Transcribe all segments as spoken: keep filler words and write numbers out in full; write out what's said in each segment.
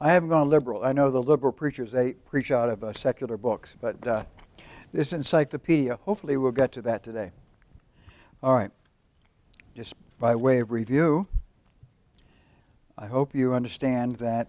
I haven't gone liberal. I know the liberal preachers, they preach out of uh, secular books, but uh, this encyclopedia, hopefully we'll get to that today. All right. Just by way of review, I hope you understand that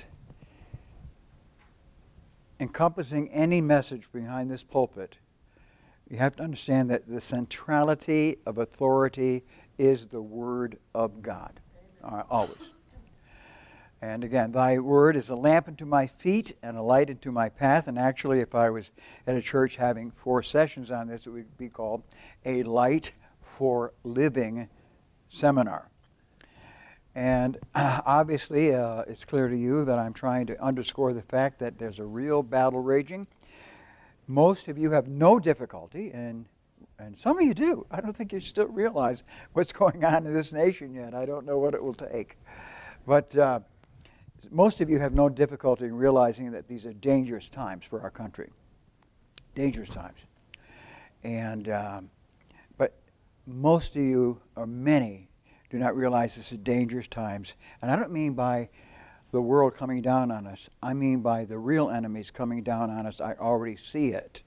encompassing any message behind this pulpit, you have to understand that the centrality of authority is the Word of God. Uh, always. And again, thy word is a lamp unto my feet and a light unto my path. And actually, if I was at a church having four sessions on this, it would be called a Light for Living seminar. And uh, obviously, uh, it's clear to you that I'm trying to underscore the fact that there's a real battle raging. Most of you have no difficulty, and and some of you do. I don't think you still realize what's going on in this nation yet. I don't know what it will take. But uh, most of you have no difficulty in realizing that these are dangerous times for our country. Dangerous times. And um, but most of you, or many, do not realize this is dangerous times. And I don't mean by the world coming down on us. I mean by the real enemies coming down on us. I already see it.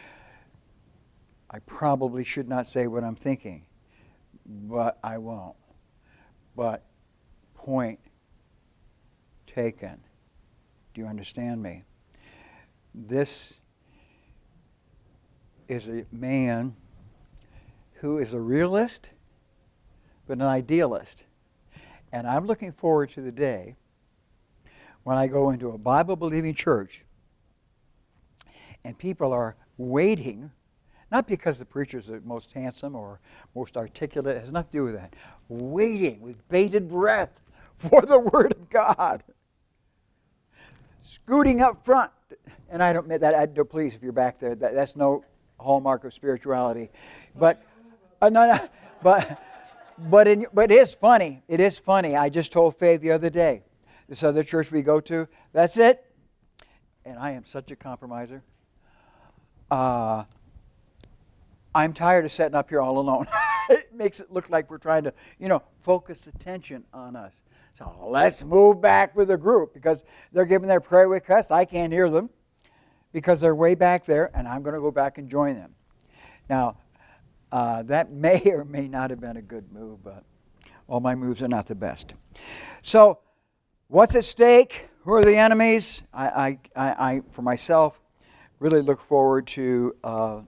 I probably should not say what I'm thinking, but I won't. But point taken. Do you understand me? This is a man who is a realist, but an idealist. And I'm looking forward to the day when I go into a Bible-believing church and people are waiting, not because the preacher's the most handsome or most articulate, it has nothing to do with that, waiting with bated breath for the Word of God. Scooting up front, and I don't mean that, I, please, if you're back there, that, that's no hallmark of spirituality. But, uh, no, no, but, but, in, but it is funny. It is funny. I just told Faye the other day, this other church we go to, that's it. And I am such a compromiser. Uh, I'm tired of sitting up here all alone. It makes it look like we're trying to, you know, focus attention on us. So let's move back with the group because they're giving their prayer requests. I can't hear them because they're way back there, and I'm going to go back and join them. Now, uh, that may or may not have been a good move, but all my moves are not the best. So, what's at stake? Who are the enemies? I, I, I, I for myself, really look forward to, uh,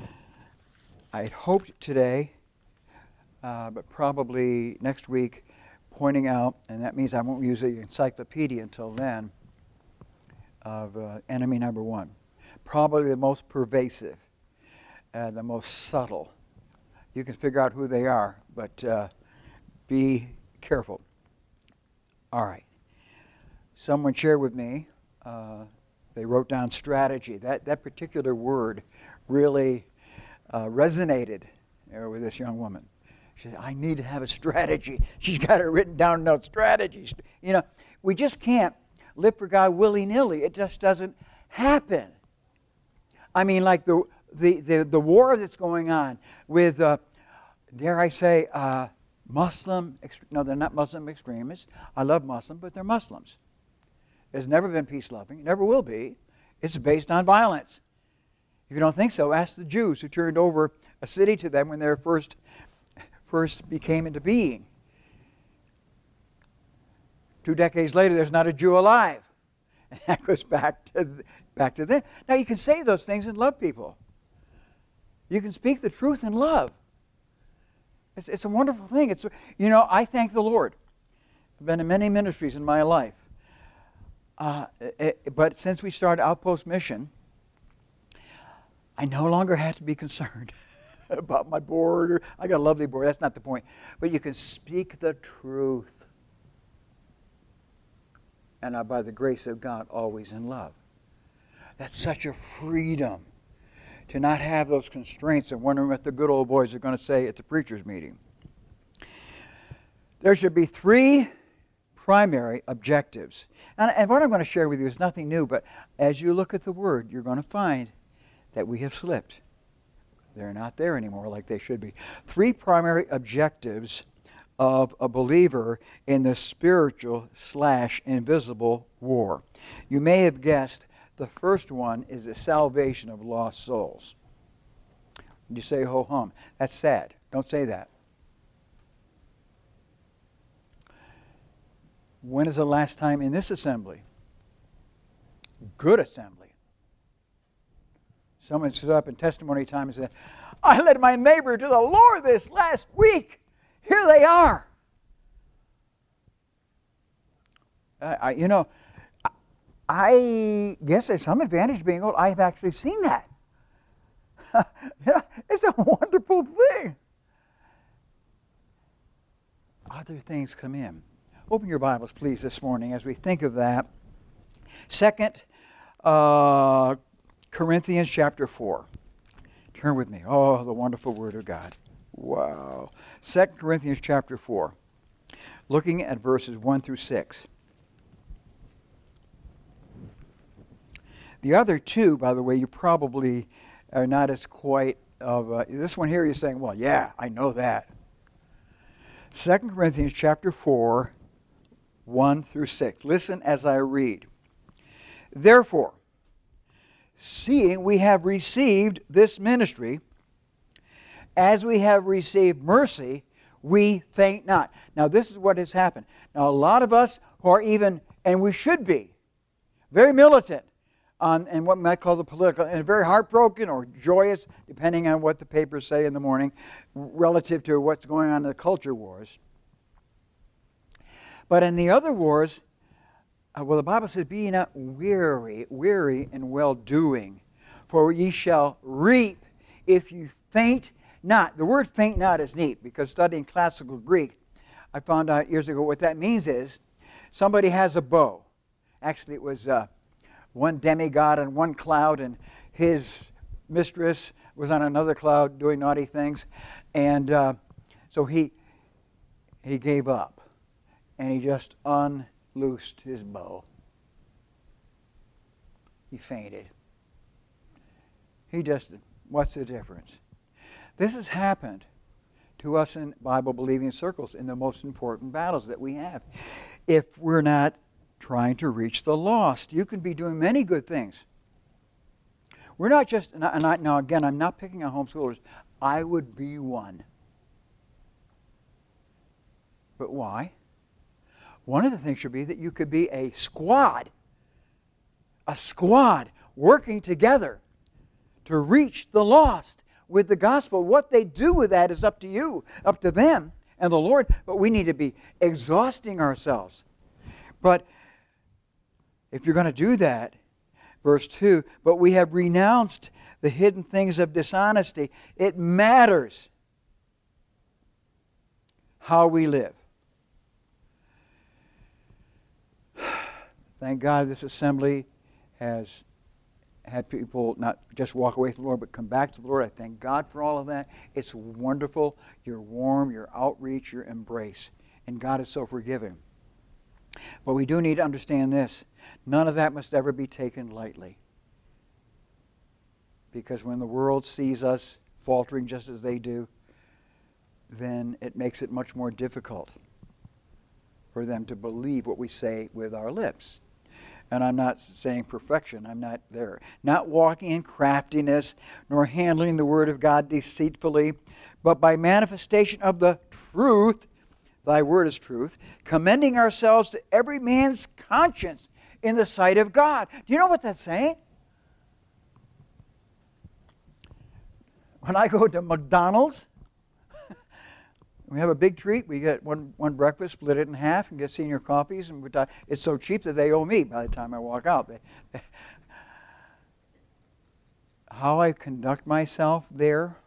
I hoped today, uh, but probably next week, pointing out, and that means I won't use the encyclopedia until then, of uh, enemy number one. Probably the most pervasive, uh, the most subtle. You can figure out who they are, but uh, be careful. All right. Someone shared with me, uh, they wrote down strategy. That, that particular word really uh, resonated uh, with this young woman. She said, I need to have a strategy. She's got it written down, no strategies. You know, we just can't live for God willy-nilly. It just doesn't happen. I mean, like the the the, the war that's going on with, uh, dare I say, uh, Muslim, no, they're not Muslim extremists. I love Muslim, but they're Muslims. There's never been peace-loving, never will be. It's based on violence. If you don't think so, ask the Jews who turned over a city to them when they were first first became into being. Two decades later, there's not a Jew alive. And that goes back to back to them. Now, you can say those things and love people. You can speak the truth in love. It's, it's a wonderful thing. It's, you know, I thank the Lord. I've been in many ministries in my life. Uh, it, but since we started Outpost Mission, I no longer have to be concerned about my board. Or, I got a lovely board. That's not the point. But you can speak the truth. And are by the grace of God always in love. That's such a freedom to not have those constraints and wondering what the good old boys are going to say at the preacher's meeting. There should be three primary objectives. And, and what I'm going to share with you is nothing new, but as you look at the Word, you're going to find that we have slipped. They're not there anymore like they should be. Three primary objectives of a believer in the spiritual slash invisible war. You may have guessed the first one is the salvation of lost souls. You say ho hum. That's sad. Don't say that. When is the last time in this assembly, good assembly, someone stood up in testimony time and said, I led my neighbor to the Lord this last week. Here they are. I, I, you know, I guess there's some advantage being old. I've actually seen that. You know, it's a wonderful thing. Other things come in. Open your Bibles, please, this morning as we think of that. Second uh, Corinthians chapter four. Turn with me. Oh, the wonderful Word of God. Wow. Second Corinthians chapter four. Looking at verses one through six. The other two, by the way, you probably are not as quite of... Uh, this one here, you're saying, well, yeah, I know that. Second Corinthians chapter four, one through six. Listen as I read. Therefore, seeing we have received this ministry, as we have received mercy, we faint not. Now, this is what has happened. Now, a lot of us who are even, and we should be, very militant on and what we might call the political, and very heartbroken or joyous, depending on what the papers say in the morning, relative to what's going on in the culture wars. But in the other wars, uh, well, the Bible says, be ye not weary, weary in well-doing, for ye shall reap if you faint not. The word faint not is neat, because studying classical Greek, I found out years ago what that means is somebody has a bow. Actually, it was uh, one demigod on one cloud, and his mistress was on another cloud doing naughty things. And uh, so he he gave up, and he just unloosed his bow. He fainted. He just, what's the difference? This has happened to us in Bible-believing circles in the most important battles that we have. If we're not trying to reach the lost, you can be doing many good things. We're not just, and I, now again, I'm not picking on homeschoolers. I would be one. But why? One of the things should be that you could be a squad. A squad working together to reach the lost with the gospel. What they do with that is up to you, up to them and the Lord. But we need to be exhausting ourselves. But if you're going to do that, verse two, but we have renounced the hidden things of dishonesty. It matters how we live. Thank God this assembly has had people not just walk away from the Lord, but come back to the Lord. I thank God for all of that. It's wonderful. Your warm, your outreach, your embrace. And God is so forgiving. But we do need to understand this. None of that must ever be taken lightly. Because when the world sees us faltering just as they do, then it makes it much more difficult for them to believe what we say with our lips. And I'm not saying perfection. I'm not there. Not walking in craftiness, nor handling the word of God deceitfully, but by manifestation of the truth, thy word is truth, commending ourselves to every man's conscience in the sight of God. Do you know what that's saying? When I go to McDonald's, we have a big treat. We get one, one breakfast, split it in half, and get senior coffees. And it's so cheap that they owe me by the time I walk out. They, they, how I conduct myself there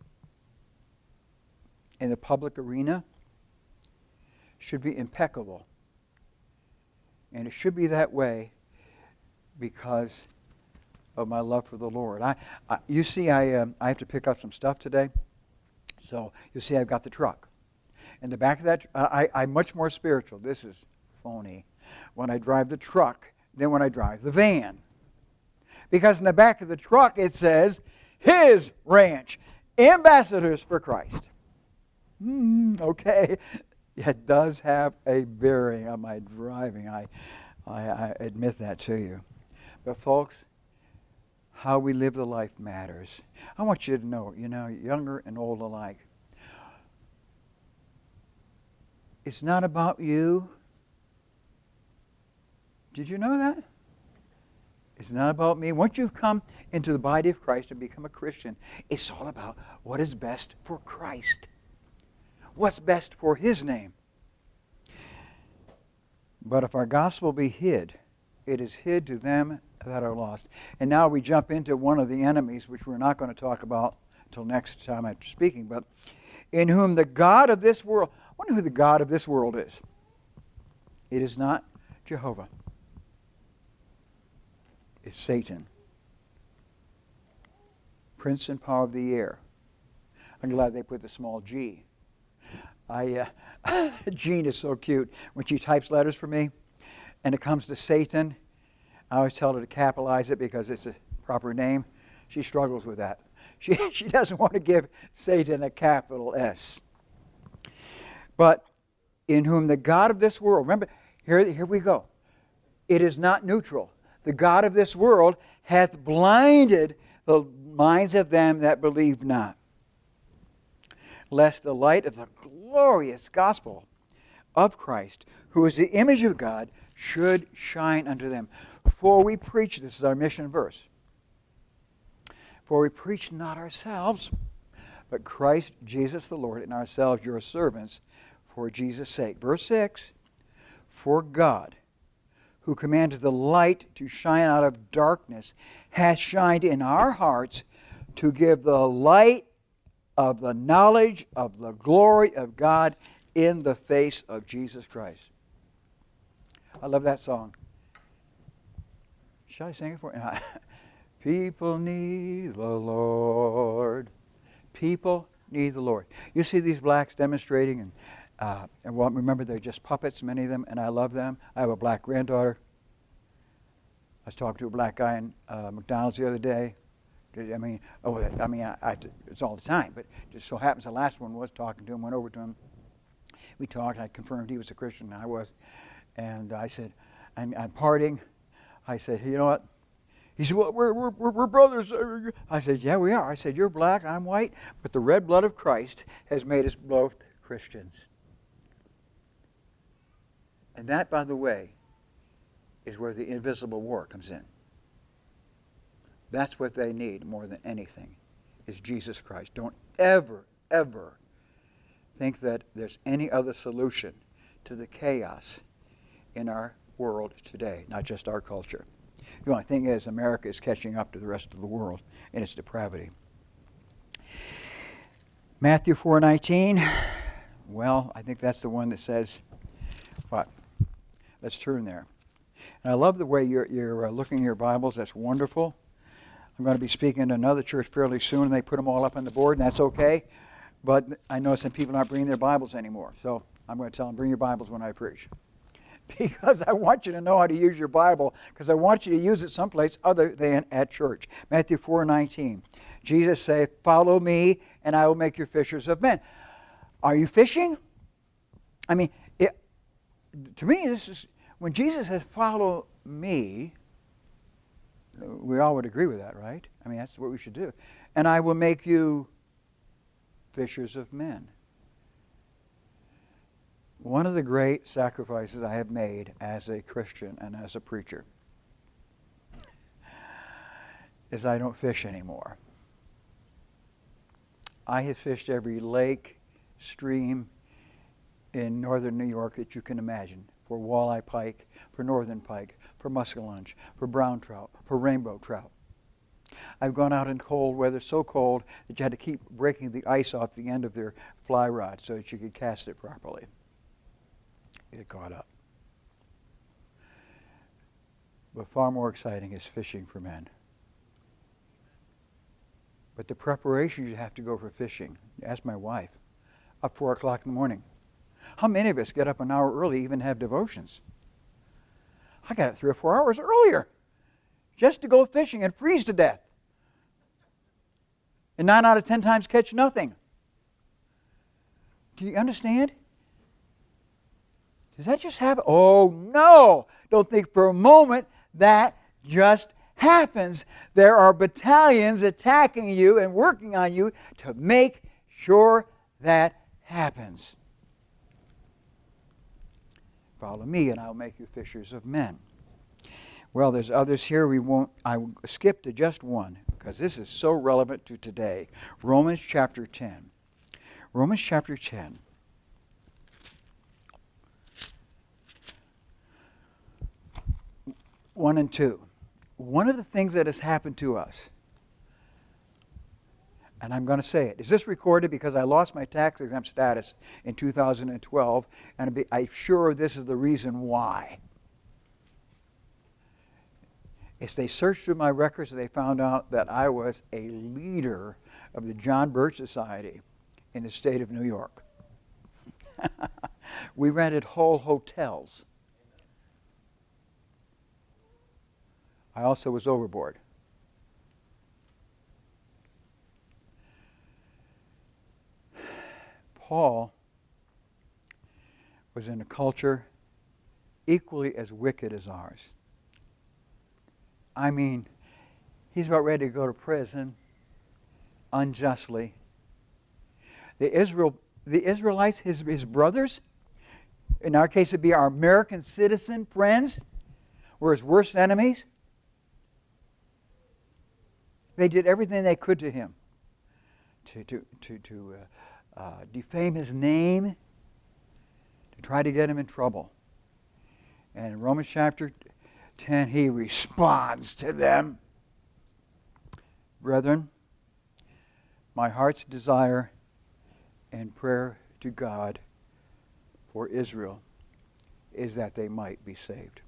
in the public arena should be impeccable. And it should be that way because of my love for the Lord. I, I you see, I um, I have to pick up some stuff today. So you see, I've got the truck. In the back of that, I, I'm much more spiritual. This is phony. When I drive the truck than when I drive the van. Because in the back of the truck it says, His Ranch, Ambassadors for Christ. Mm, okay. It does have a bearing on my driving. I, I, I admit that to you. But folks, how we live the life matters. I want you to know, you know, younger and old alike, it's not about you. Did you know that? It's not about me. Once you've come into the body of Christ and become a Christian, it's all about what is best for Christ. What's best for His name. But if our gospel be hid, it is hid to them that are lost. And now we jump into one of the enemies, which we're not going to talk about until next time after speaking, but in whom the God of this world, I wonder who the God of this world is. It is not Jehovah. It's Satan. Prince and power of the air. I'm glad they put the small g. I, uh, Jean is so cute. When she types letters for me and it comes to Satan, I always tell her to capitalize it because it's a proper name. She struggles with that. She, she doesn't want to give Satan a capital S. But in whom the God of this world, remember, here, here we go. It is not neutral. The God of this world hath blinded the minds of them that believe not, lest the light of the glorious gospel of Christ, who is the image of God, should shine unto them. For we preach, this is our mission verse, for we preach not ourselves, but Christ Jesus the Lord, and ourselves your servants for Jesus' sake. Verse six, for God, who commanded the light to shine out of darkness, hath shined in our hearts to give the light of the knowledge of the glory of God in the face of Jesus Christ. I love that song. Shall I sing it for you? People need the Lord. People need the Lord. You see these blacks demonstrating, and uh, and well, remember they're just puppets, many of them, and I love them. I have a black granddaughter. I was talking to a black guy in uh, McDonald's the other day. I mean, oh, I mean, I, I, it's all the time, but it just so happens the last one was talking to him, went over to him. We talked, I confirmed he was a Christian, and I was. And I said, I'm, I'm partying. I said, you know what? He said, well, we're, we're, we're brothers. I said, yeah, we are. I said, you're black, I'm white, but the red blood of Christ has made us both Christians. And that, by the way, is where the invisible war comes in. That's what they need more than anything, is Jesus Christ. Don't ever, ever think that there's any other solution to the chaos in our world today, not just our culture. The only thing is, America is catching up to the rest of the world in its depravity. Matthew four nineteen. Well, I think that's the one that says, what? Let's turn there. And I love the way you're, you're uh, looking at your Bibles. That's wonderful. I'm going to be speaking to another church fairly soon, and they put them all up on the board, and that's okay. But I know some people aren't bringing their Bibles anymore. So I'm going to tell them, bring your Bibles when I preach. Because I want you to know how to use your Bible, because I want you to use it someplace other than at church. Matthew four nineteen. Jesus said, follow me, and I will make you fishers of men. Are you fishing? I mean, it, to me, this is, when Jesus says, follow me, we all would agree with that, right? I mean, that's what we should do. And I will make you fishers of men. One of the great sacrifices I have made as a Christian and as a preacher is I don't fish anymore. I have fished every lake, stream in northern New York that you can imagine, for walleye pike, for northern pike, for muskellunge, for brown trout, for rainbow trout. I've gone out in cold weather, so cold that you had to keep breaking the ice off the end of their fly rod so that you could cast it properly. Get caught up. But far more exciting is fishing for men. But the preparation you have to go for fishing, ask my wife, up four o'clock in the morning. How many of us get up an hour early, even have devotions? I got up three or four hours earlier just to go fishing and freeze to death. And nine out of ten times catch nothing. Do you understand? Does that just happen? Oh, no. Don't think for a moment that just happens. There are battalions attacking you and working on you to make sure that happens. Follow me and I'll make you fishers of men. Well, there's others here. We won't. I will skip to just one because this is so relevant to today. Romans chapter ten. Romans chapter ten. One and two. One of the things that has happened to us, and I'm going to say it. Is this recorded? Because I lost my tax exempt status in two thousand twelve, and I'm sure this is the reason why. Is they searched through my records and they found out that I was a leader of the John Birch Society in the state of New York. We rented whole hotels. I also was overboard. Paul was in a culture equally as wicked as ours. I mean, he's about ready to go to prison unjustly. The Israel, the Israelites, his, his brothers, in our case it'd be our American citizen friends, were his worst enemies. They did everything they could to him to, to, to, to uh, uh, defame his name, to try to get him in trouble. And in Romans chapter ten, he responds to them. Brethren, my heart's desire and prayer to God for Israel is that they might be saved.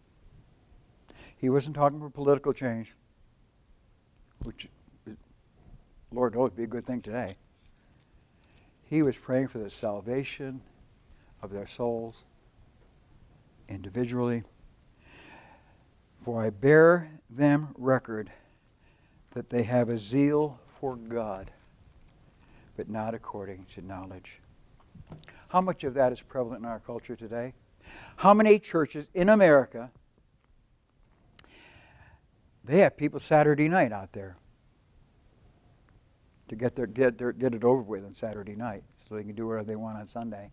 He wasn't talking for political change, which, Lord knows, would be a good thing today. He was praying for the salvation of their souls individually. For I bear them record that they have a zeal for God, but not according to knowledge. How much of that is prevalent in our culture today? How many churches in America, they have people Saturday night out there to get their get their get it over with on Saturday night so they can do whatever they want on Sunday.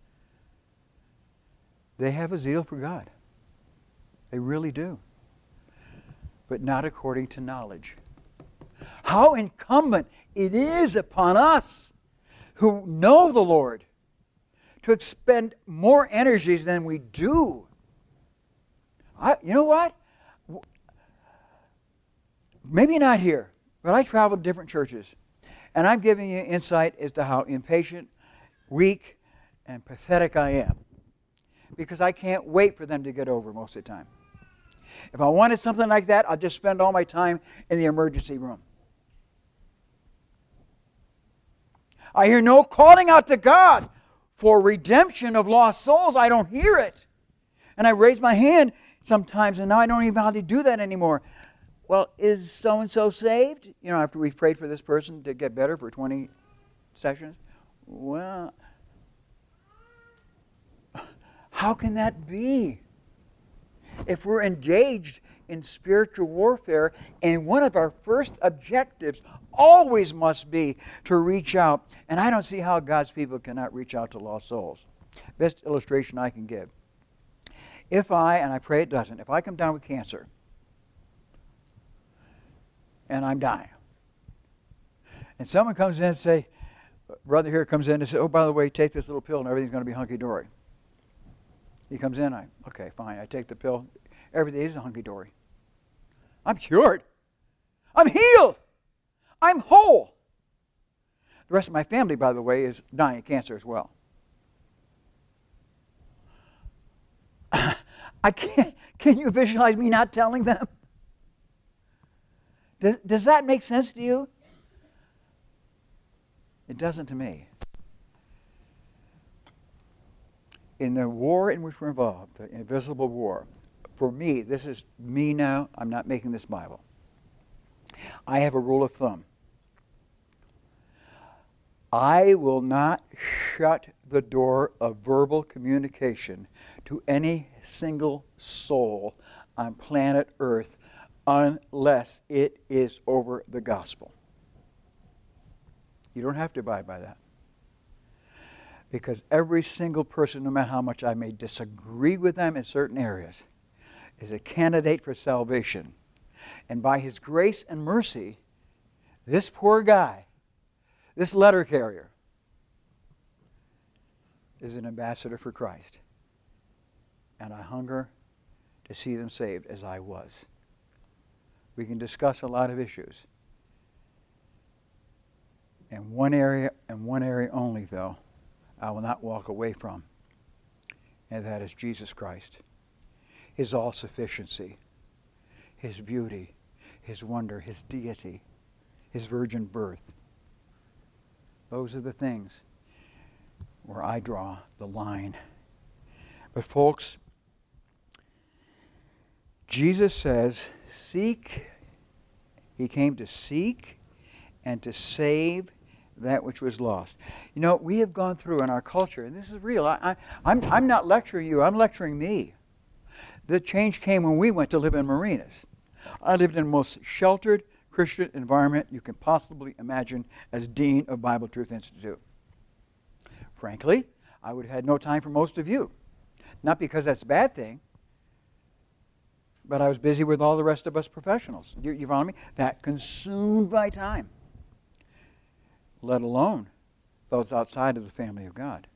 They have a zeal for God. They really do. But not according to knowledge. How incumbent it is upon us who know the Lord to expend more energies than we do. I, you know what? Maybe not here, but I traveled different churches. And I'm giving you insight as to how impatient, weak, and pathetic I am. Because I can't wait for them to get over most of the time. If I wanted something like that, I'd just spend all my time in the emergency room. I hear no calling out to God for redemption of lost souls. I don't hear it. And I raise my hand sometimes, and now I don't even know how to do that anymore. Well, is so-and-so saved? You know, after we've prayed for this person to get better for twenty sessions. Well, how can that be? If we're engaged in spiritual warfare, and one of our first objectives always must be to reach out. And I don't see how God's people cannot reach out to lost souls. Best illustration I can give. If I, and I pray it doesn't, if I come down with cancer, and I'm dying, and someone comes in and say, brother here comes in and says, oh, by the way, take this little pill and everything's going to be hunky-dory. He comes in, I, okay, fine, I take the pill. Everything is hunky-dory. I'm cured. I'm healed. I'm whole. The rest of my family, by the way, is dying of cancer as well. I can't, can you visualize me not telling them? Does, does that make sense to you? It doesn't to me. In the war in which we're involved, the invisible war, for me, this is me now, I'm not making this Bible. I have a rule of thumb. I will not shut the door of verbal communication to any single soul on planet Earth unless it is over the gospel. You don't have to abide by that. Because every single person, no matter how much I may disagree with them in certain areas, is a candidate for salvation. And by His grace and mercy, this poor guy, this letter carrier, is an ambassador for Christ. And I hunger to see them saved as I was. We can discuss a lot of issues. And one area, and one area only, though, I will not walk away from, and that is Jesus Christ. His all-sufficiency, His beauty, His wonder, His deity, His virgin birth. Those are the things where I draw the line. But folks, Jesus says, seek, He came to seek and to save that which was lost. You know, we have gone through in our culture, and this is real. I, I, I'm, I'm not lecturing you, I'm lecturing me. The change came when we went to live in marinas. I lived in the most sheltered Christian environment you can possibly imagine as Dean of Bible Truth Institute. Frankly, I would have had no time for most of you. Not because that's a bad thing, but I was busy with all the rest of us professionals. You, you follow me? That consumed my time, let alone those outside of the family of God.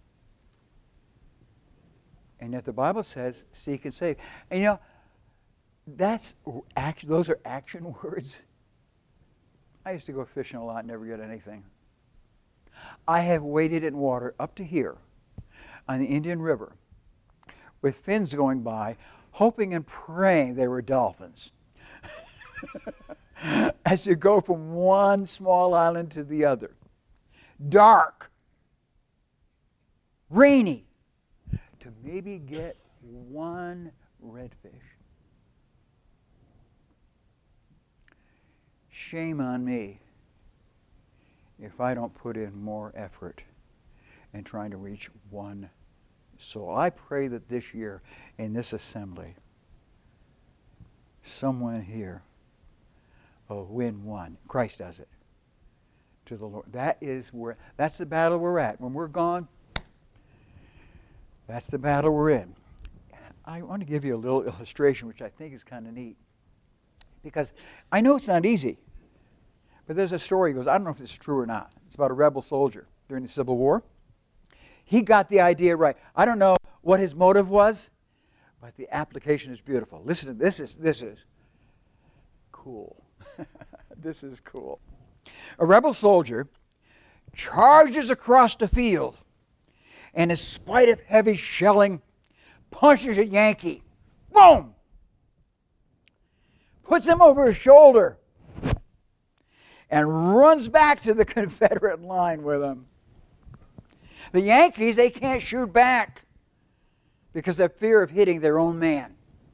And yet the Bible says, seek and save. And you know, that's action, those are action words. I used to go fishing a lot and never get anything. I have waded in water up to here on the Indian River with fins going by, hoping and praying they were dolphins. As you go from one small island to the other. Dark, rainy, to maybe get one redfish. Shame on me if I don't put in more effort in trying to reach one soul. I pray that this year in this assembly, someone here will win one. Christ does it. To the Lord. That is where, that's the battle we're at. When we're gone, that's the battle we're in. I want to give you a little illustration, which I think is kind of neat. Because I know it's not easy. But there's a story, goes, I don't know if this is true or not. It's about a rebel soldier during the Civil War. He got the idea right. I don't know what his motive was, but the application is beautiful. Listen, this is this is cool. This is cool. A rebel soldier charges across the field and in spite of heavy shelling, punches a Yankee. Boom! Puts him over his shoulder and runs back to the Confederate line with him. The Yankees, they can't shoot back because of fear of hitting their own man.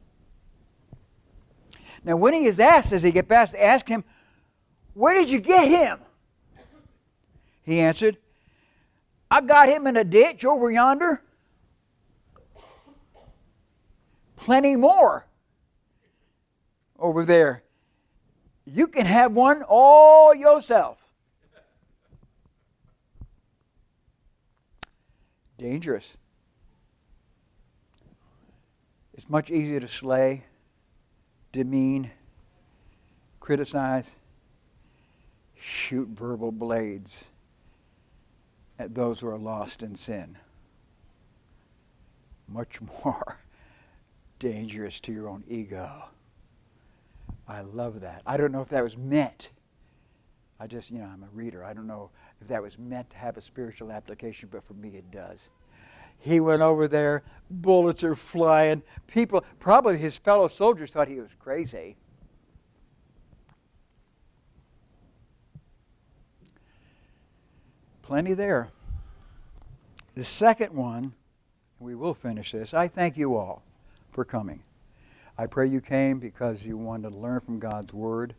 Now, when he is asked, as he get past, ask him, where did you get him? He answered, I got him in a ditch over yonder. Plenty more over there. You can have one all yourself. Dangerous. It's much easier to slay, demean, criticize, shoot verbal blades at those who are lost in sin. Much more dangerous to your own ego. I love that. I don't know if that was meant. I just, you know, I'm a reader. I don't know if that was meant to have a spiritual application, but for me it does. He went over there, bullets are flying. People, probably his fellow soldiers thought he was crazy. Plenty there. The second one, we will finish this. I thank you all for coming. I pray you came because you wanted to learn from God's Word.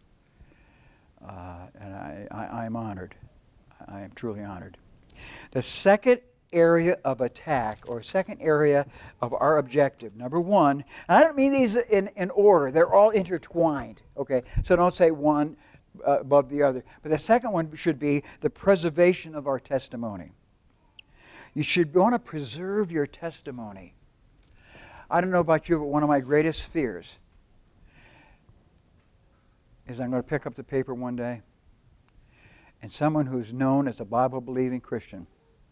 Uh, and I, I, I'm honored. I am truly honored. The second area of attack or second area of our objective. Number one, and I don't mean these in, in order, they're all intertwined, okay? So don't say one uh, above the other. But the second one should be the preservation of our testimony. You should want to preserve your testimony. I don't know about you, but one of my greatest fears is I'm going to pick up the paper one day and someone who's known as a Bible-believing Christian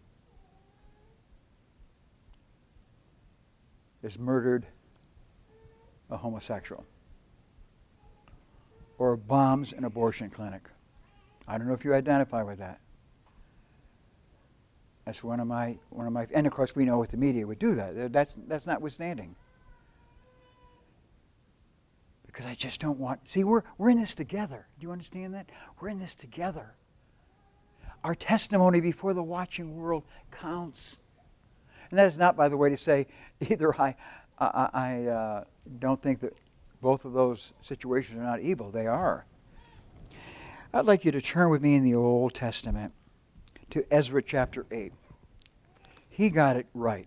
is murdered a homosexual or bombs an abortion clinic. I don't know if you identify with that. That's one of my one of my and of course we know what the media would do that. That's that's notwithstanding. Because I just don't want see we're we're in this together. Do you understand that? We're in this together. Our testimony before the watching world counts. And that is not, by the way, to say either I, I, I uh, don't think that both of those situations are not evil. They are. I'd like you to turn with me in the Old Testament to Ezra chapter eight. He got it right.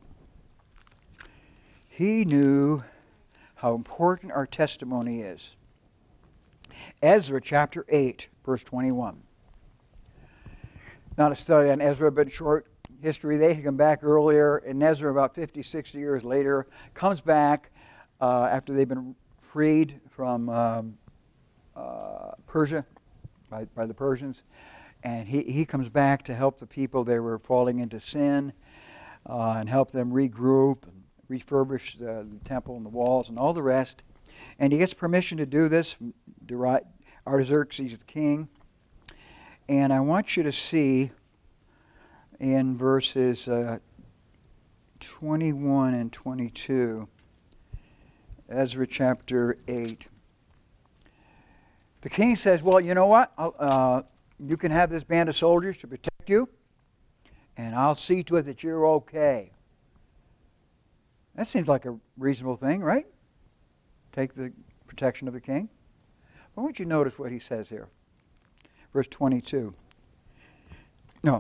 He knew how important our testimony is. Ezra chapter eight, verse twenty-one. Not a study on Ezra, but short history. They had come back earlier, and Ezra, about fifty, sixty years later, comes back uh, after they've been freed from um, uh, Persia, by, by the Persians. And he, he comes back to help the people. They were falling into sin uh, and help them regroup and refurbish the, the temple and the walls and all the rest. And he gets permission to do this from Artaxerxes the king. And I want you to see in verses uh, twenty-one and twenty-two, Ezra chapter eight. The king says, well, you know what? Uh, you can have this band of soldiers to protect you, and I'll see to it that you're okay. That seems like a reasonable thing, right? Take the protection of the king. But I want you to notice what he says here. Verse twenty-two. No.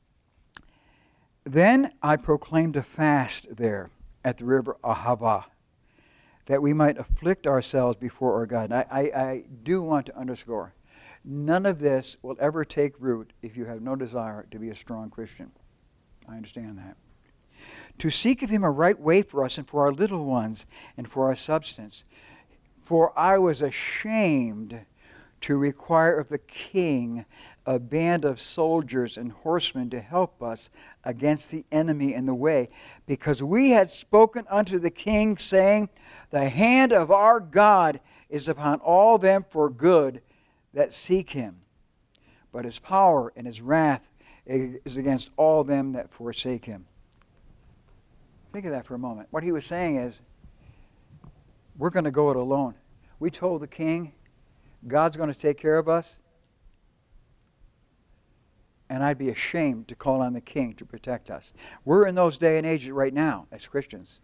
Then I proclaimed a fast there at the river Ahava, that we might afflict ourselves before our God. I, I, I do want to underscore, none of this will ever take root if you have no desire to be a strong Christian. I understand that. To seek of him a right way for us and for our little ones and for our substance. For I was ashamed to require of the king a band of soldiers and horsemen to help us against the enemy in the way, because we had spoken unto the king, saying, the hand of our God is upon all them for good that seek him, but his power and his wrath is against all them that forsake him. Think of that for a moment. What he was saying is, we're going to go it alone. We told the king, God's going to take care of us, and I'd be ashamed to call on the king to protect us. We're in those day and ages right now as Christians.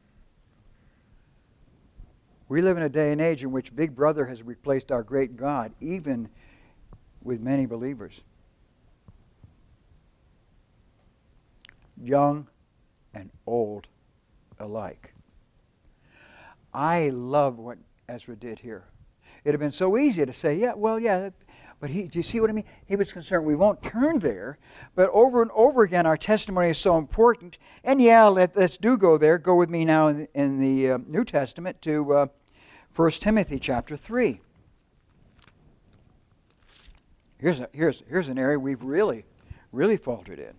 We live in a day and age in which Big Brother has replaced our great God, even with many believers. Young and old alike. I love what Ezra did here. It would have been so easy to say, yeah, well, yeah, but he, do you see what I mean? He was concerned we won't turn there, but over and over again our testimony is so important. And yeah, let, let's do go there. Go with me now in, in the uh, New Testament to uh, First Timothy chapter three. Here's, a, here's, here's an area we've really, really faltered in.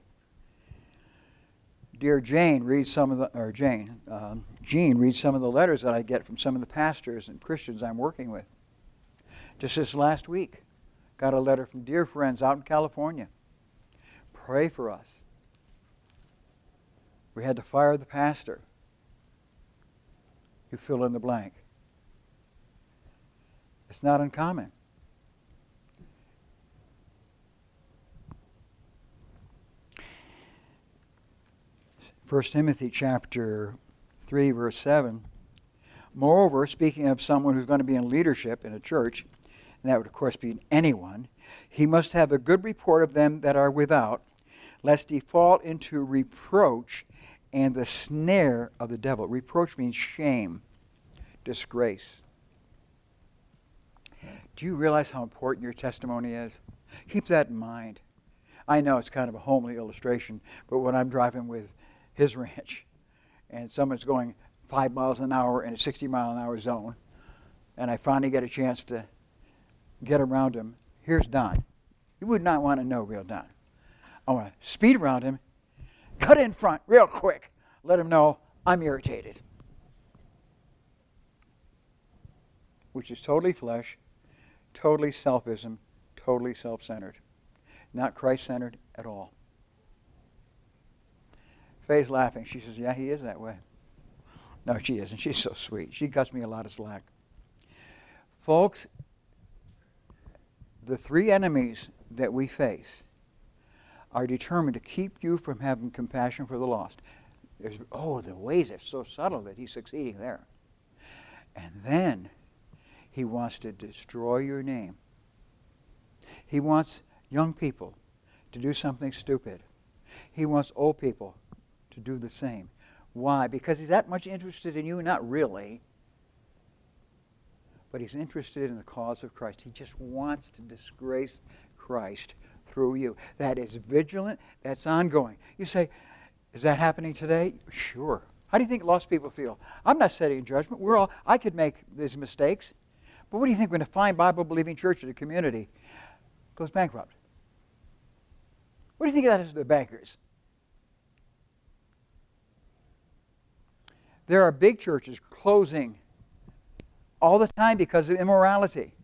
Dear Jane reads some of the, or Jane, um, Jean reads some of the letters that I get from some of the pastors and Christians I'm working with. Just this last week, got a letter from dear friends out in California. Pray for us. We had to fire the pastor. You fill in the blank. It's not uncommon. First Timothy chapter three, verse seven. Moreover, speaking of someone who's going to be in leadership in a church, and that would of course be anyone, he must have a good report of them that are without, lest he fall into reproach and the snare of the devil. Reproach means shame, disgrace. Do you realize how important your testimony is? Keep that in mind. I know it's kind of a homely illustration, but when I'm driving with his ranch and someone's going five miles an hour in a sixty mile an hour zone, and I finally get a chance to get around him, here's Don. You would not want to know real Don. I want to speed around him, cut in front real quick, let him know I'm irritated. Which is totally flesh, totally selfism, totally self-centered. Not Christ-centered at all. Faye's laughing. She says, yeah, he is that way. No, she isn't. She's so sweet. She cuts me a lot of slack. Folks, the three enemies that we face are determined to keep you from having compassion for the lost. There's, oh, the ways are so subtle that he's succeeding there. And then he wants to destroy your name. He wants young people to do something stupid. He wants old people to do the same. Why? Because he's that much interested in you? Not really. But he's interested in the cause of Christ. He just wants to disgrace Christ through you. That is vigilant. That's ongoing. You say, is that happening today? Sure. How do you think lost people feel? I'm not setting judgment. We're all, I could make these mistakes. But what do you think when a fine Bible-believing church in the community goes bankrupt? What do you think of that as the bankers? There are big churches closing all the time because of immorality.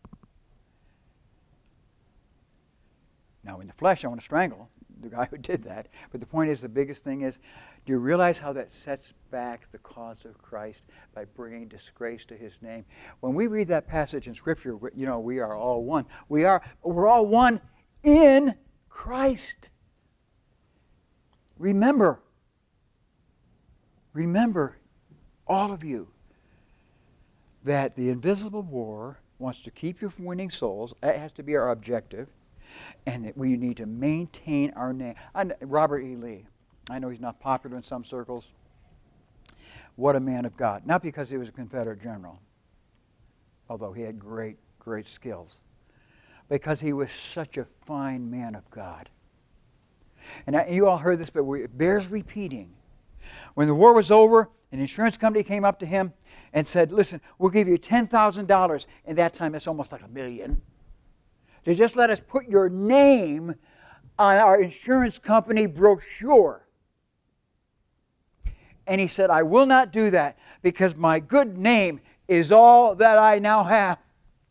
Now, in the flesh, I want to strangle the guy who did that. But the point is, the biggest thing is, do you realize how that sets back the cause of Christ by bringing disgrace to his name? When we read that passage in Scripture, you know, we are all one. We are, we're all one in Christ. Remember, remember, all of you, that the invisible war wants to keep you from winning souls. That has to be our objective. And that we need to maintain our name. I, Robert E. Lee, I know he's not popular in some circles. What a man of God. Not because he was a Confederate general, although he had great, great skills. Because he was such a fine man of God. And I, you all heard this, but we, it bears repeating. When the war was over, an insurance company came up to him and said, listen, we'll give you ten thousand dollars. And that time, it's almost like a million. To just let us put your name on our insurance company brochure. And he said, I will not do that because my good name is all that I now have.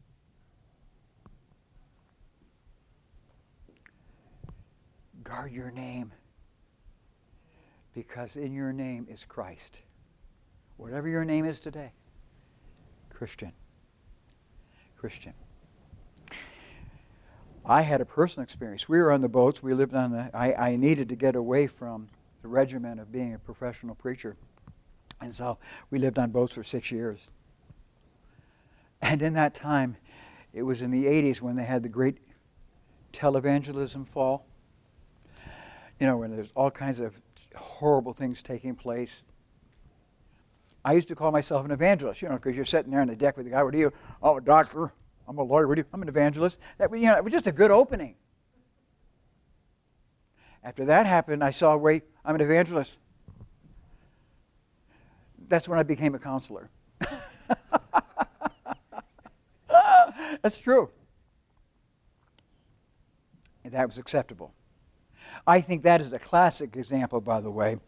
Guard your name, because in your name is Christ. Whatever your name is today, Christian. Christian. I had a personal experience. We were on the boats. We lived on the... I, I needed to get away from the regimen of being a professional preacher. And so we lived on boats for six years. And in that time, it was in the eighties when they had the great televangelism fall. You know, when there's all kinds of horrible things taking place. I used to call myself an evangelist, you know, because you're sitting there on the deck with the guy. What are you? Oh, a doctor. I'm a lawyer. What are you? I'm an evangelist. That, you know, it was just a good opening. After that happened, I saw, wait, I'm an evangelist. That's when I became a counselor. That's true. And that was acceptable. I think that is a classic example, by the way,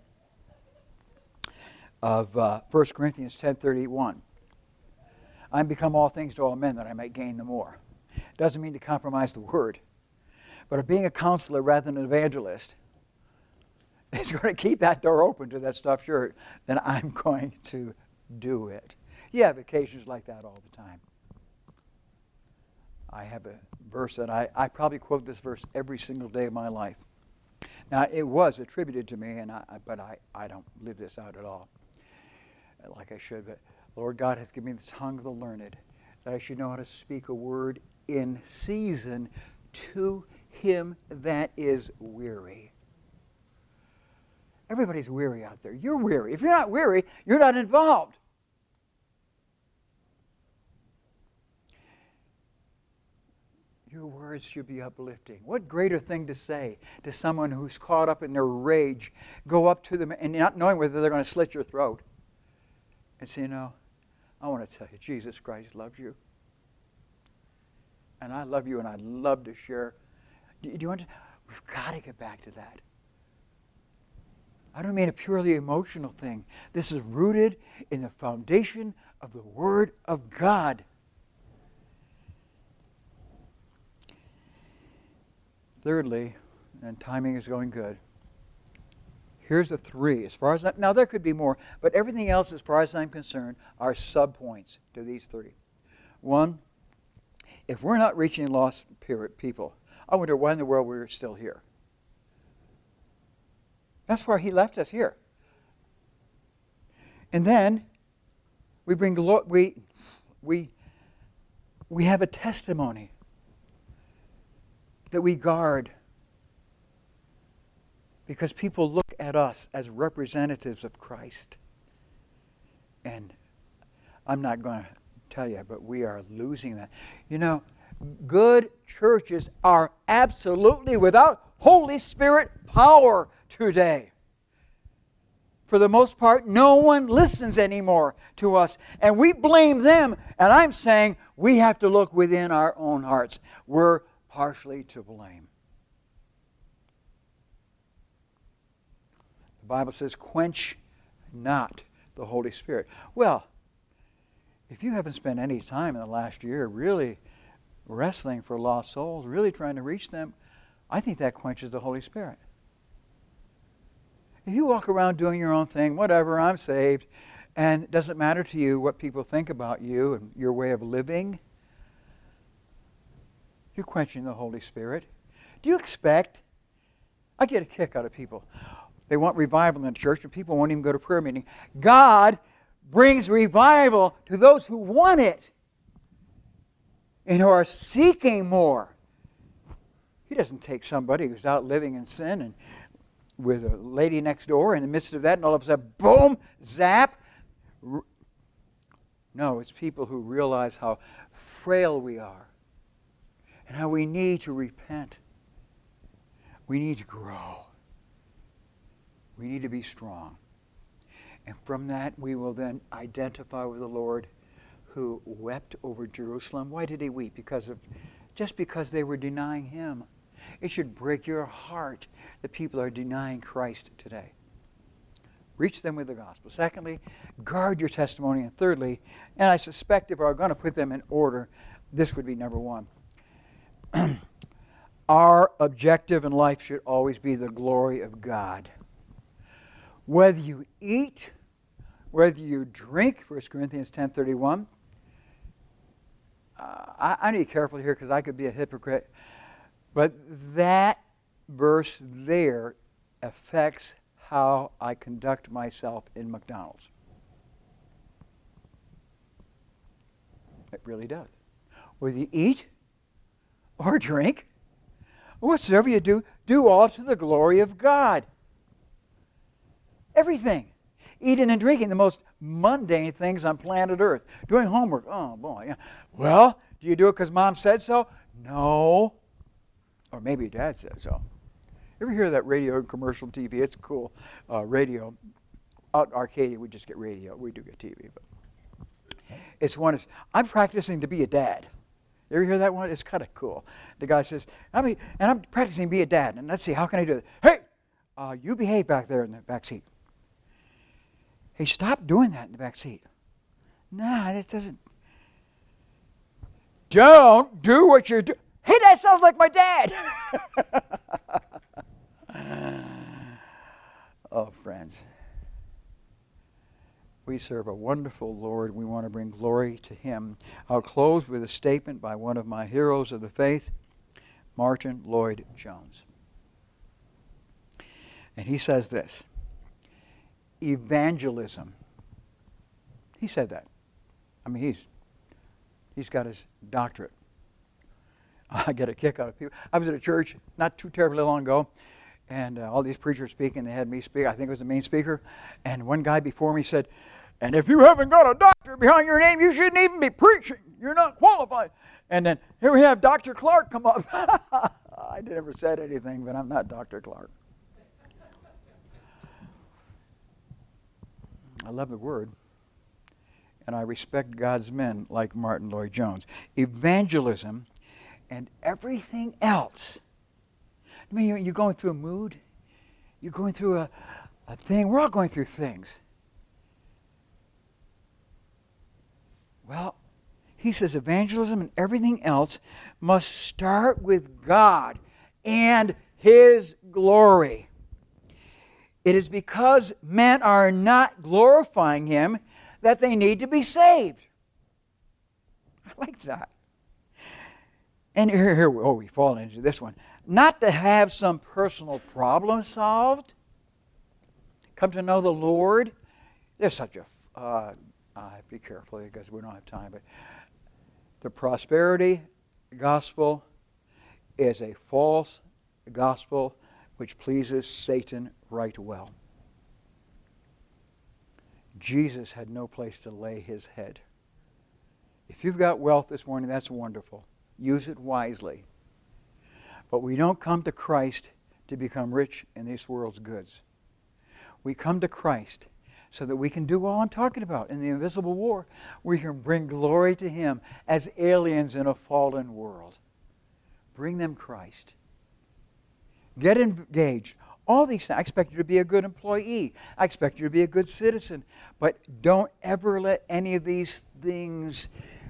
of uh, First Corinthians ten thirty-one. I'm become all things to all men that I might gain the more. Doesn't mean to compromise the word. But of being a counselor rather than an evangelist is going to keep that door open to that stuffed shirt, then I'm going to do it. You have occasions like that all the time. I have a verse that I, I probably quote this verse every single day of my life. Now, it was attributed to me, and I, but I, I don't live this out at all like I should. But Lord God hath given me the tongue of the learned, that I should know how to speak a word in season to him that is weary. Everybody's weary out there. You're weary. If you're not weary, you're not involved. Your words should be uplifting. What greater thing to say to someone who's caught up in their rage? Go up to them and not knowing whether they're going to slit your throat and say, you know, I want to tell you, Jesus Christ loves you. And I love you, and I'd love to share. Do, do you understand? We've got to get back to that. I don't mean a purely emotional thing. This is rooted in the foundation of the Word of God. Thirdly, and timing is going good, here's the three. As far as I, now there could be more, but everything else, as far as I'm concerned, are subpoints to these three. One, if we're not reaching lost people, I wonder why in the world we're still here. That's why He left us here. And then we bring glo- we we we have a testimony that we guard, because people look at us as representatives of Christ. And I'm not going to tell you, but we are losing that. You know, good churches are absolutely without Holy Spirit power today. For the most part, no one listens anymore to us. And we blame them. And I'm saying we have to look within our own hearts. We're partially to blame. The Bible says, quench not the Holy Spirit. Well, if you haven't spent any time in the last year really wrestling for lost souls, really trying to reach them, I think that quenches the Holy Spirit. If you walk around doing your own thing, whatever, I'm saved, and it doesn't matter to you what people think about you and your way of living, you're quenching the Holy Spirit. Do you expect? I get a kick out of people. They want revival in the church, and people won't even go to prayer meeting. God brings revival to those who want it and who are seeking more. He doesn't take somebody who's out living in sin and with a lady next door in the midst of that, and all of a sudden, boom, zap. No, it's people who realize how frail we are and how we need to repent. We need to grow. We need to be strong. And from that, we will then identify with the Lord who wept over Jerusalem. Why did He weep? Because of, just because they were denying Him. It should break your heart that people are denying Christ today. Reach them with the gospel. Secondly, guard your testimony. And thirdly, and I suspect if we're going to put them in order, this would be number one. Our objective in life should always be the glory of God. Whether you eat, whether you drink, First Corinthians ten thirty-one. Uh, I, I need to be careful here because I could be a hypocrite. But that verse there affects how I conduct myself in McDonald's. It really does. Whether you eat or drink, whatsoever you do, do all to the glory of God. Everything. Eating and drinking, the most mundane things on planet Earth. Doing homework, oh boy. Yeah. Well, do you do it because Mom said so? No. Or maybe your dad said so. Ever hear that radio commercial T V? It's cool. Uh, radio. Out in Arcadia, we just get radio. We do get T V. But it's one, is, I'm practicing to be a dad. You ever hear that one? It's kind of cool. The guy says, I mean, and I'm practicing to be a dad. And let's see, how can I do it? Hey, uh, you behave back there in the back seat. Hey, stop doing that in the back seat. Nah, that doesn't. Don't do what you're doing. Hey, that sounds like my dad. Oh, friends. We serve a wonderful Lord. We want to bring glory to Him. I'll close with a statement by one of my heroes of the faith, Martin Lloyd-Jones. And he says this: evangelism. He said that. I mean, he's he's got his doctorate. I get a kick out of people. I was at a church not too terribly long ago, And uh, all these preachers speaking, they had me speak. I think it was the main speaker. And one guy before me said, and if you haven't got a doctor behind your name, you shouldn't even be preaching. You're not qualified. And then here we have Doctor Clark come up. I never said anything, but I'm not Doctor Clark. I love the Word. And I respect God's men like Martin Lloyd-Jones. Evangelism and everything else. I mean, you're, you're going through a mood. You're going through a, a thing. We're all going through things. Well, he says evangelism and everything else must start with God and His glory. It is because men are not glorifying Him that they need to be saved. I like that. And here, here oh, we fall into this one. Not to have some personal problem solved. Come to know the Lord. There's such a... Uh, I have to be careful because we don't have time, but the prosperity gospel is a false gospel which pleases Satan right well. Jesus had no place to lay His head. If you've got wealth this morning, that's wonderful. Use it wisely. But we don't come to Christ to become rich in this world's goods. We come to Christ so that we can do all I'm talking about in the invisible war. We can bring glory to Him as aliens in a fallen world. Bring them Christ. Get engaged. All these things. I expect you to be a good employee. I expect you to be a good citizen. But don't ever let any of these things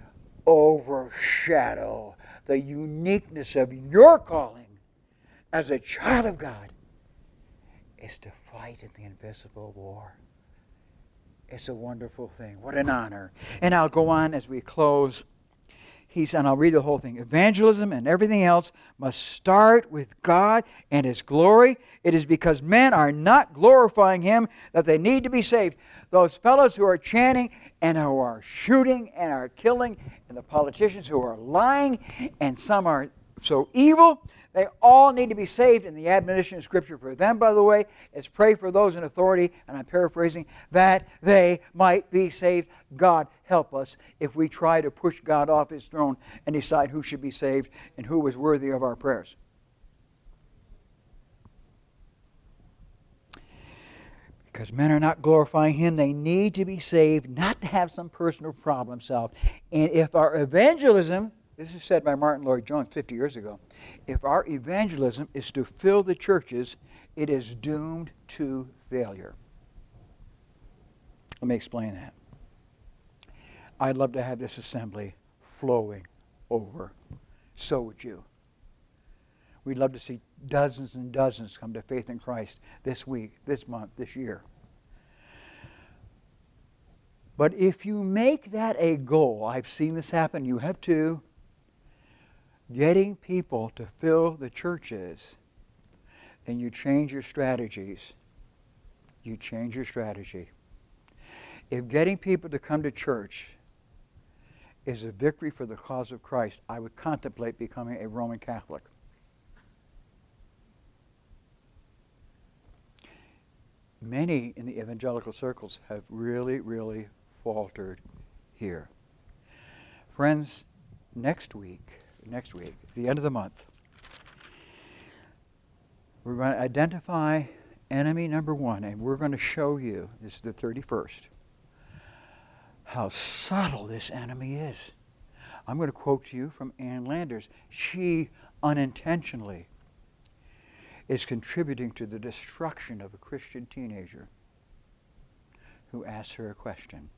overshadow the uniqueness of your calling as a child of God is to fight in the invisible war. It's a wonderful thing. What an honor. And I'll go on as we close. He's, and I'll read the whole thing. Evangelism and everything else must start with God and His glory. It is because men are not glorifying Him that they need to be saved. Those fellows who are chanting and who are shooting and are killing, and the politicians who are lying, and some are so evil, they all need to be saved. And the admonition of Scripture for them, by the way, is pray for those in authority, and I'm paraphrasing, that they might be saved. God help us if we try to push God off His throne and decide who should be saved and who is worthy of our prayers. Because men are not glorifying Him, they need to be saved, not to have some personal problem solved. And if our evangelism, this is said by Martin Lloyd-Jones fifty years ago, if our evangelism is to fill the churches, it is doomed to failure. Let me explain that. I'd love to have this assembly flowing over. So would you. We'd love to see dozens and dozens come to faith in Christ this week, this month, this year. But if you make that a goal, I've seen this happen, you have too, getting people to fill the churches, then you change your strategies. You change your strategy. If getting people to come to church is a victory for the cause of Christ, I would contemplate becoming a Roman Catholic. Many in the evangelical circles have really, really faltered here. Friends, next week, next week, at the end of the month, we're going to identify enemy number one, and we're going to show you, this is the thirty-first, how subtle this enemy is. I'm going to quote to you from Ann Landers. She unintentionally is contributing to the destruction of a Christian teenager who asks her a question.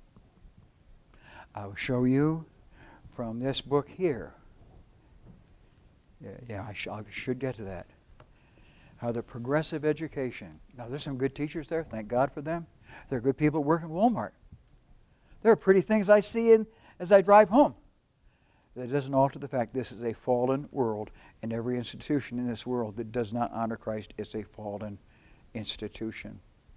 I'll show you from this book here. Yeah, yeah I, sh- I should get to that. How the progressive education. Now, there's some good teachers there. Thank God for them. There are good people working at Walmart. There are pretty things I see in, as I drive home. That doesn't alter the fact this is a fallen world, and every institution in this world that does not honor Christ is a fallen institution.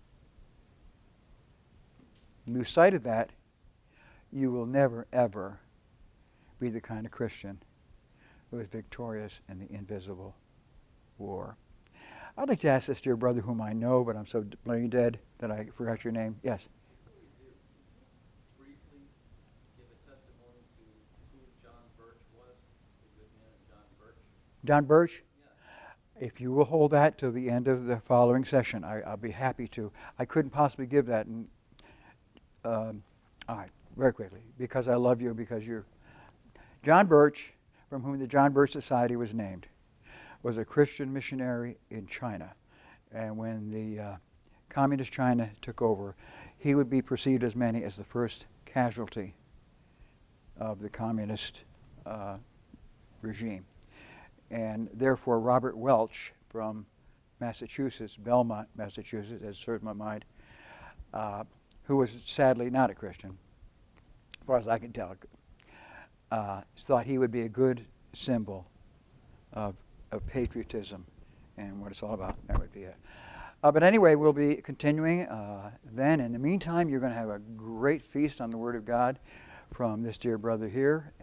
Lose sight of that, you will never, ever be the kind of Christian who is victorious in the invisible war. I'd like to ask this dear brother whom I know, but I'm so brain dead that I forgot your name. Yes. Briefly give a testimony to who John Birch was, the good man John Birch. John Birch? Yeah. If you will hold that till the end of the following session, I, I'll be happy to. I couldn't possibly give that. In, um, all right, very quickly, because I love you, because you're... John Birch, from whom the John Birch Society was named, was a Christian missionary in China. And when the uh, communist China took over, he would be perceived as many as the first casualty of the communist uh, regime. And therefore, Robert Welch from Massachusetts, Belmont, Massachusetts, has served my mind, uh, who was sadly not a Christian, as far as I can tell, uh, thought he would be a good symbol of, of patriotism and what it's all about. That would be it. Uh, but anyway, we'll be continuing uh, then. In the meantime, you're going to have a great feast on the Word of God from this dear brother here.